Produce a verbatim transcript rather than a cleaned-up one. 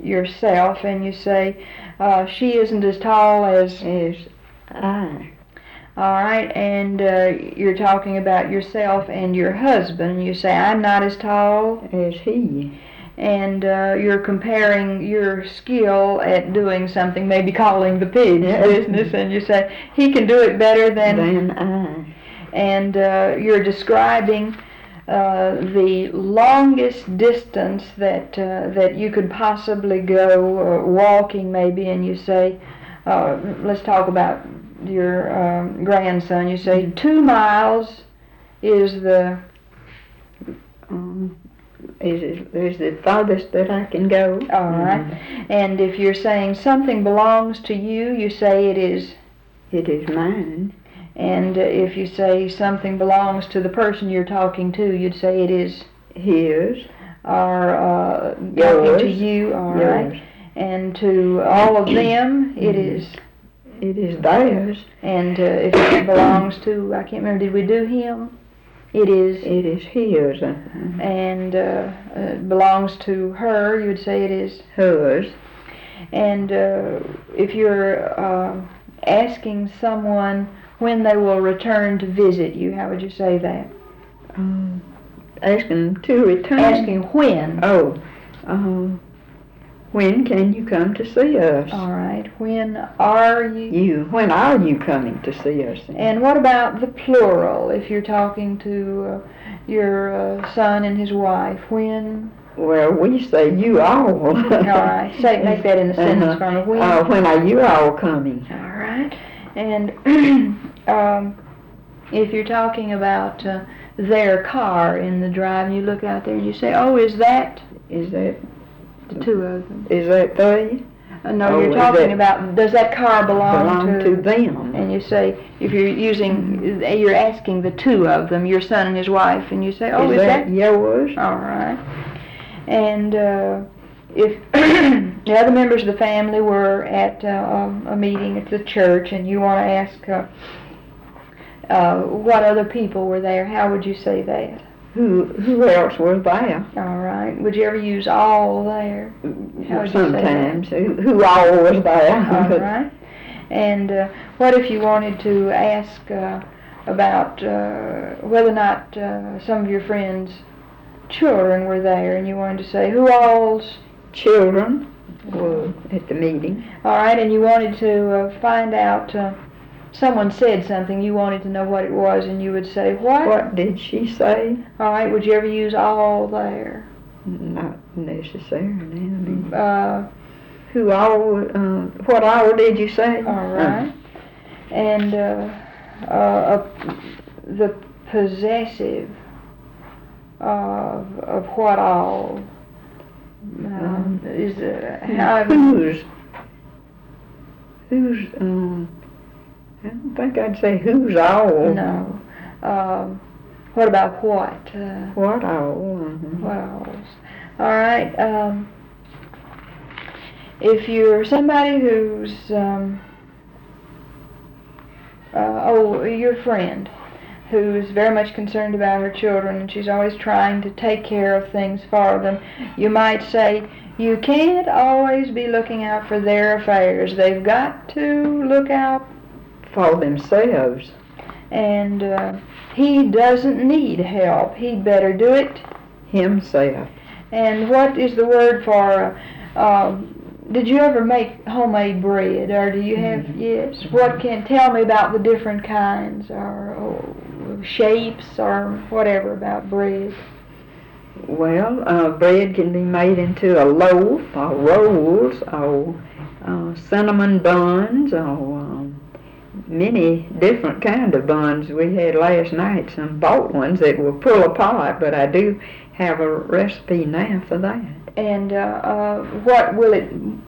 yourself, and you say, uh, she isn't as tall as... As I. All right, and uh, you're talking about yourself and your husband. You say, I'm not as tall as he. And uh, you're comparing your skill at doing something, maybe calling the pigs Yes. business, and you say, he can do it better than... Than I. And uh, you're describing uh, the longest distance that uh, that you could possibly go, uh, walking maybe, and you say, uh, let's talk about your um, grandson. You say two miles is the Um, is, is the farthest that I can go. All right. Mm-hmm. And if you're saying something belongs to you, you say it is... It is mine. And uh, if you say something belongs to the person you're talking to, you'd say it is... His. Or uh, Yours. talking to you, all Yours. right. And to all of them, it is... It is theirs. And uh, if it belongs to, I can't remember, did we do him? It is... It is his. Uh, And uh, it belongs to her, you'd say it is... hers. And uh, if you're uh, asking someone when they will return to visit you, how would you say that? Um, asking to return. Asking when. Oh. Uh, when can you come to see us? All right. When are you? You. When are you coming to see us? And what about the plural? If you're talking to uh, your uh, son and his wife, when? Well, we say you all. All right. Say, make that in the sentence uh-huh. for me. When? Uh, when are you all coming? All right. And um, if you're talking about uh, their car in the drive, and you look out there and you say, "Oh, is that?" Is that The two of them. Is that they? Uh, no, Oh, you're is talking that- about, does that car belong, Belong to, to them. And you say, if you're using, you're asking the two of them, your son and his wife, and you say, oh, is, is that, yours? All right. And uh, if the other members of the family were at uh, a meeting at the church, and you want to ask uh, uh, what other people were there, how would you say that? Who who else was there? All right. Would you ever use all there? How would you say that? Sometimes. Who, who all was there? All right. And uh, what if you wanted to ask uh, about uh, whether or not uh, some of your friends' children were there, and you wanted to say who all's Children were at the meeting. All right, and you wanted to uh, find out. Uh, someone said something, you wanted to know what it was, and you would say what? What did she say? All right. Would you ever use all there? Not necessarily. I mean, Uh, who all? Uh, what all did you say? all right. And uh, uh, uh, the possessive of of what all um, is uh, how whose? Whose? Um, I don't think I'd say who's all. No. Um, what about what? Uh, What all? Uh-huh. what alls? All right. Um, if you're somebody who's um, uh, oh, your friend who's very much concerned about her children, and she's always trying to take care of things for them, you might say, you can't always be looking out for their affairs. They've got to look out For themselves. and uh, he doesn't need help. He'd better do it. Himself. And what is the word for, uh, uh, did you ever make homemade bread, or do you have, Mm-hmm. yes, what can, tell me about the different kinds, or oh, shapes, or whatever about bread. Well, uh, bread can be made into a loaf, or rolls, or uh, cinnamon buns, or um, many different kind of buns. We had last night some bought ones that will pull apart, but I do have a recipe now for that. And uh, uh, what will it